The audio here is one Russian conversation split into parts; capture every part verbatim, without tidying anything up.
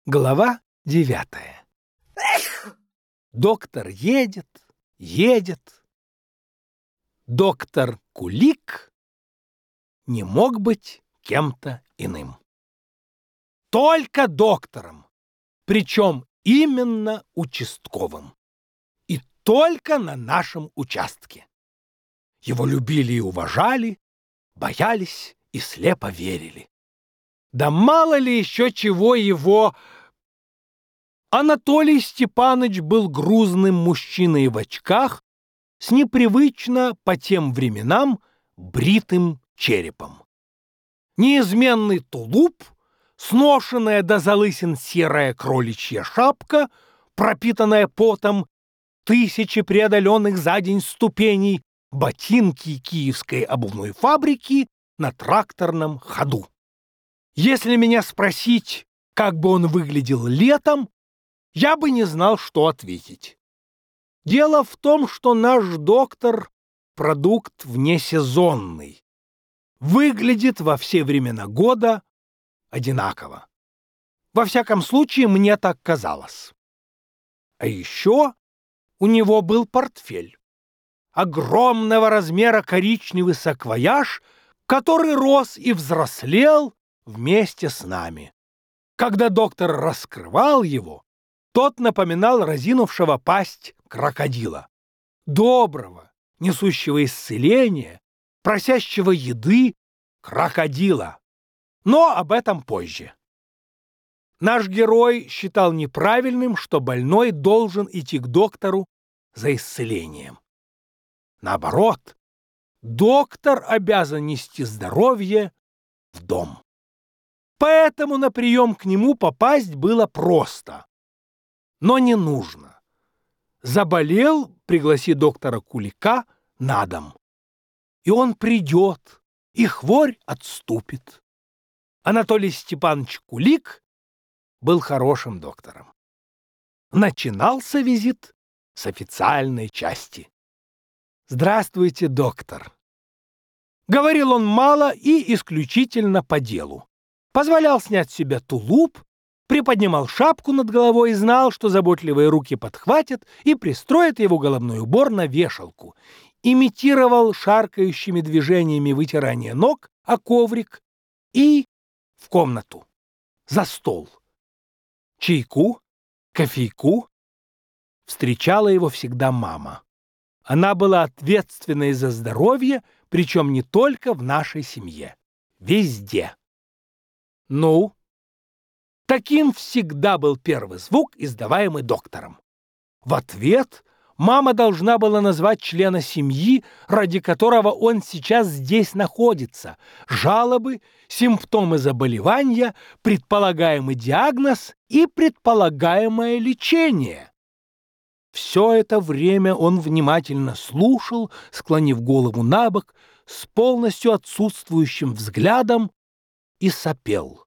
Глава девятая. Доктор едет, едет. Доктор Кулик не мог быть кем-то иным. Только доктором, причем именно участковым. И только на нашем участке. Его любили и уважали, боялись и слепо верили. Да мало ли еще чего его... Анатолий Степанович был грузным мужчиной в очках с непривычно по тем временам бритым черепом. Неизменный тулуп, сношенная до залысин серая кроличья шапка, пропитанная потом, тысячи преодоленных за день ступеней, ботинки киевской обувной фабрики на тракторном ходу. Если меня спросить, как бы он выглядел летом, я бы не знал, что ответить. Дело в том, что наш доктор — продукт внесезонный. Выглядит во все времена года одинаково. Во всяком случае, мне так казалось. А еще у него был портфель. Огромного размера коричневый саквояж, который рос и взрослел вместе с нами. Когда доктор раскрывал его, тот напоминал разинувшего пасть крокодила. Доброго, несущего исцеления, просящего еды крокодила. Но об этом позже. Наш герой считал неправильным, что больной должен идти к доктору за исцелением. Наоборот, доктор обязан нести здоровье в дом. Поэтому на прием к нему попасть было просто. Но не нужно. Заболел, пригласи доктора Кулика на дом. И он придет, и хворь отступит. Анатолий Степанович Кулик был хорошим доктором. Начинался визит с официальной части. «Здравствуйте, доктор!» Говорил он мало и исключительно по делу. Позволял снять с себя тулуп, приподнимал шапку над головой и знал, что заботливые руки подхватят и пристроят его головной убор на вешалку. Имитировал шаркающими движениями вытирание ног о коврик и в комнату, за стол. Чайку, кофейку. Встречала его всегда мама. Она была ответственной за здоровье, причем не только в нашей семье. Везде. Ну? Таким всегда был первый звук, издаваемый доктором. В ответ мама должна была назвать члена семьи, ради которого он сейчас здесь находится, жалобы, симптомы заболевания, предполагаемый диагноз и предполагаемое лечение. Все это время он внимательно слушал, склонив голову набок, с полностью отсутствующим взглядом и сопел.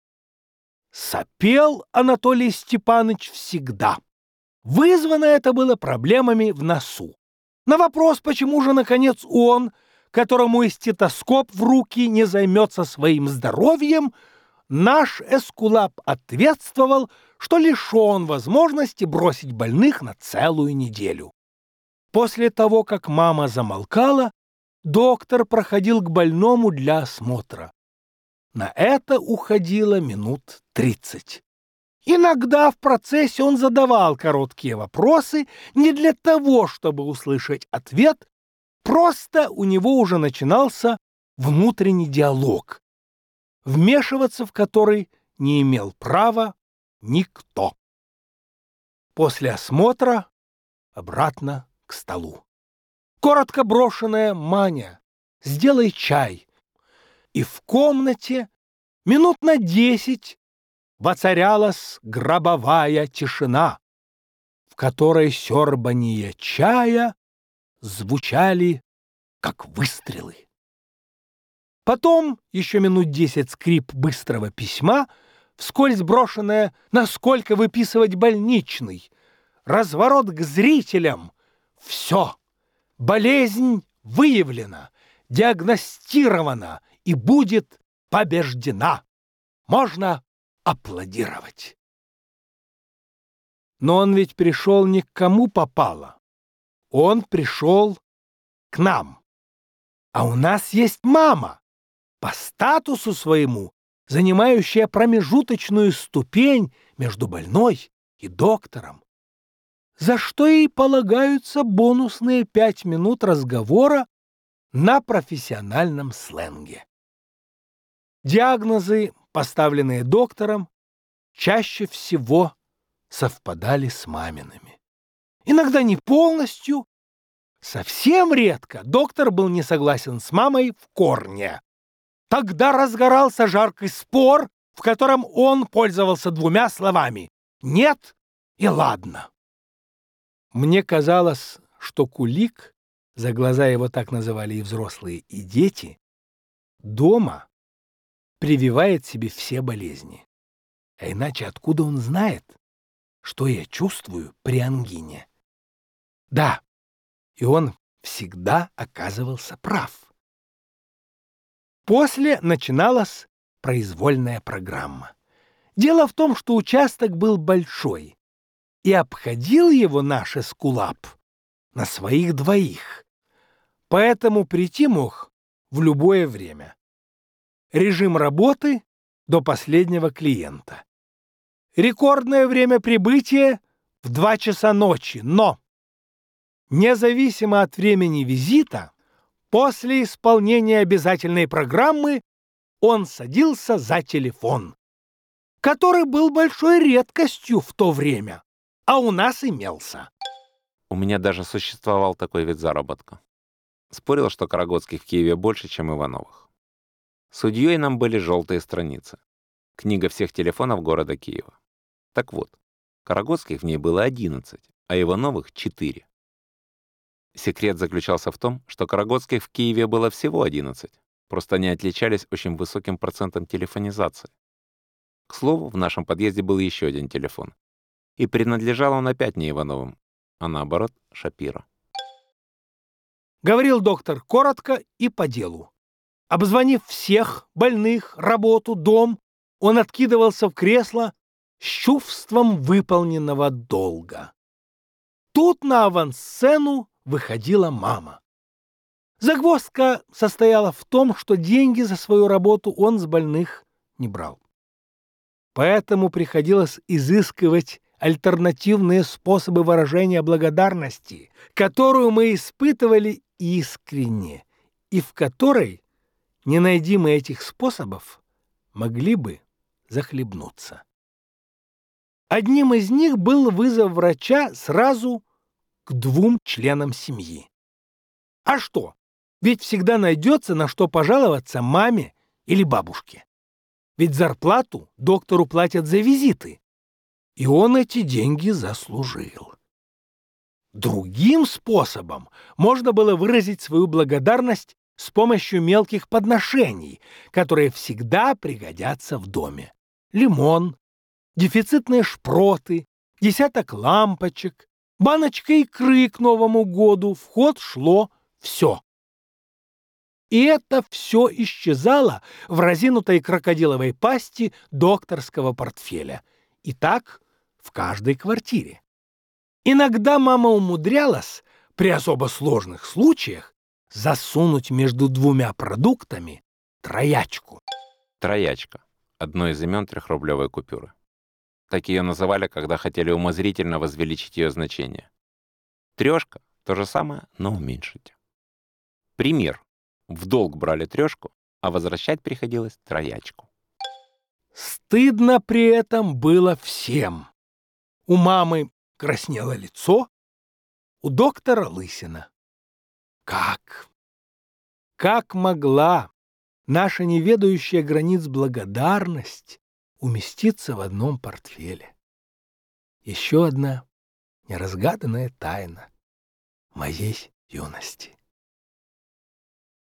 Сопел Анатолий Степанович всегда. Вызвано это было проблемами в носу. На вопрос, почему же, наконец, он, которому и стетоскоп в руки, не займется своим здоровьем, наш эскулап ответствовал, что лишен возможности бросить больных на целую неделю. После того, как мама замолкала, доктор проходил к больному для осмотра. На это уходило минут тридцать. Иногда в процессе он задавал короткие вопросы не для того, чтобы услышать ответ, просто у него уже начинался внутренний диалог, вмешиваться в который не имел права никто. После осмотра обратно к столу. Коротко брошенная «Маня, сделай чай». И в комнате минут на десять воцарялась гробовая тишина, в которой сёрбанье чая звучали, как выстрелы. Потом еще минут десять скрип быстрого письма, вскользь брошенное «Насколько выписывать больничный?», разворот к зрителям. Все. Болезнь выявлена, диагностирована и будет побеждена. Можно аплодировать. Но он ведь пришел не к кому попало. Он пришел к нам. А у нас есть мама, по статусу своему, занимающая промежуточную ступень между больной и доктором, за что ей полагаются бонусные пять минут разговора на профессиональном сленге. Диагнозы, поставленные доктором, чаще всего совпадали с мамиными. Иногда не полностью, совсем редко доктор был не согласен с мамой в корне. Тогда разгорался жаркий спор, в котором он пользовался двумя словами «нет» и «ладно». Мне казалось, что Кулик, за глаза его так называли и взрослые, и дети, дома прививает себе все болезни. А иначе откуда он знает, что я чувствую при ангине? Да, и он всегда оказывался прав. После начиналась произвольная программа. Дело в том, что участок был большой, и обходил его наш эскулап на своих двоих, поэтому прийти мог в любое время. Режим работы до последнего клиента. Рекордное время прибытия в два часа ночи, но независимо от времени визита, после исполнения обязательной программы он садился за телефон, который был большой редкостью в то время, а у нас имелся. У меня даже существовал такой вид заработка. Спорил, что Карагодских в Киеве больше, чем Ивановых. Судьей нам были желтые страницы. Книга всех телефонов города Киева. Так вот, Карагодских в ней было одиннадцать, а Ивановых — четыре. Секрет заключался в том, что Карагодских в Киеве было всего одиннадцать, просто они отличались очень высоким процентом телефонизации. К слову, в нашем подъезде был еще один телефон, и принадлежал он опять не Ивановым, а наоборот Шапиро. Говорил доктор коротко и по делу. Обзвонив всех, больных, работу, дом, он откидывался в кресло с чувством выполненного долга. Тут на авансцену выходила мама. Загвоздка состояла в том, что деньги за свою работу он с больных не брал. Поэтому приходилось изыскивать альтернативные способы выражения благодарности, которую мы испытывали искренне, и в которой, не найди мы этих способов, могли бы захлебнуться. Одним из них был вызов врача сразу к двум членам семьи. А что? Ведь всегда найдется, на что пожаловаться маме или бабушке. Ведь зарплату доктору платят за визиты, и он эти деньги заслужил. Другим способом можно было выразить свою благодарность с помощью мелких подношений, которые всегда пригодятся в доме. Лимон, дефицитные шпроты, десяток лампочек, баночка икры к Новому году, в ход шло все. И это все исчезало в разинутой крокодиловой пасти докторского портфеля. И так в каждой квартире. Иногда мама умудрялась, при особо сложных случаях, засунуть между двумя продуктами троячку. Троячка — одно из имен трехрублевой купюры. Так ее называли, когда хотели умозрительно возвеличить ее значение. Трешка — то же самое, но уменьшить. Пример. В долг брали трешку, а возвращать приходилось троячку. Стыдно при этом было всем. У мамы краснело лицо, у доктора лысина. Как? Как могла наша неведающая границ благодарность уместиться в одном портфеле? Еще одна неразгаданная тайна моей юности.